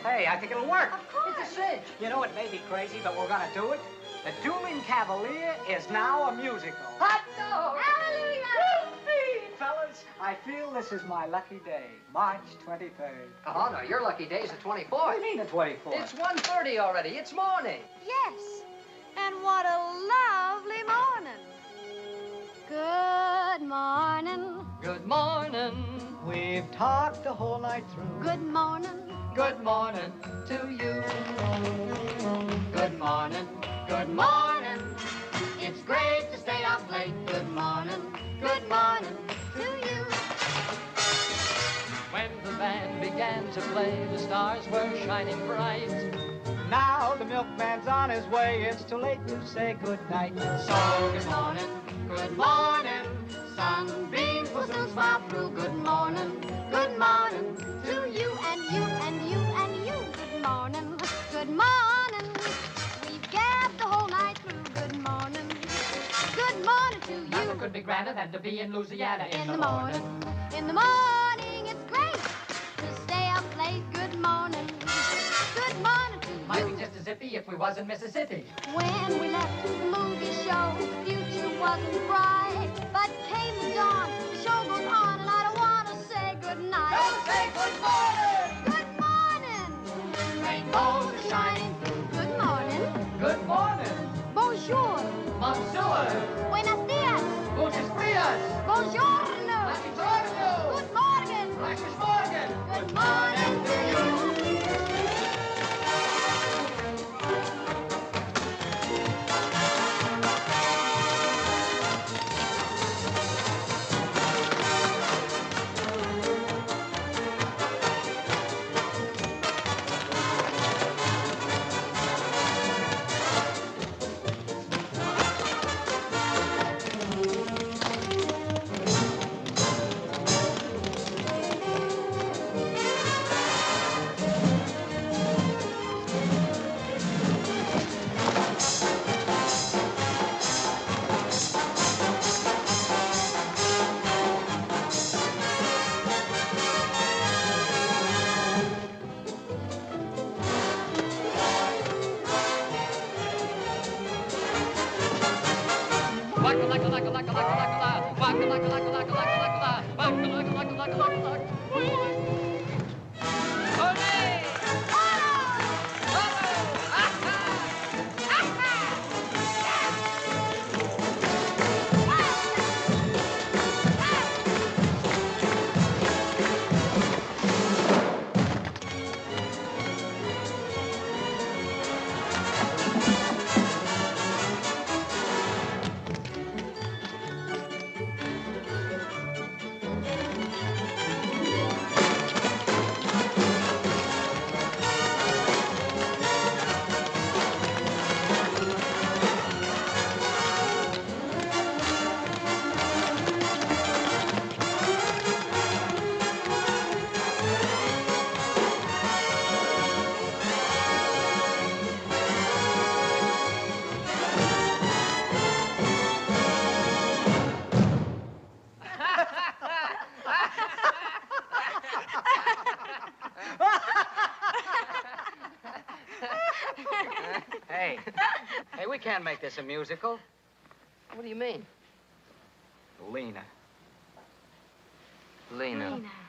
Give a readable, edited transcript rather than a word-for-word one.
Hey, I think it'll work. Of course. It's a cinch. You know, it may be crazy, but we're gonna do it. The Dueling Cavalier is now a musical. Hot dog! Hallelujah! Whoopee! Fellas, I feel this is my lucky day, March 23rd. Oh, no, your lucky day's the 24th. What do you mean the 24th? It's 1:30 already. It's morning. Yes. And what a lovely morning. Good morning. Good morning. We've talked the whole night through. Good morning. Good morning to you. Good morning. Good morning. It's great to stay up late. Good morning. Good morning to you. When the band began to play, the stars were shining bright. Now the milkman's on his way. It's too late to say good night. So good morning. Good morning. Sunbeams will soon smile through. Good morning. Good morning to you. And you and you and you. Good morning. Good morning. We've gabbed the whole night through. Good morning. Good morning to you. Nothing could be grander than to be in Louisiana in the morning. In the morning, it's great to stay up late. Good morning. Good morning to you. Might be just as zippy if we was in Mississippi. When we left the movie show, the future wasn't bright. But came the dawn, the show goes on, and I don't want to say goodnight. Don't say good morning! Good morning. Rainbows are shining through. Good morning. Good morning! Bonjour. Monsieur! Buenos dias. Gutes Frias! Buongiorno. Buongiorno! Good morning. Gleiches Morgen! Good morning to you. Hey, we can't make this a musical. What do you mean? Lena. Lena. Lena.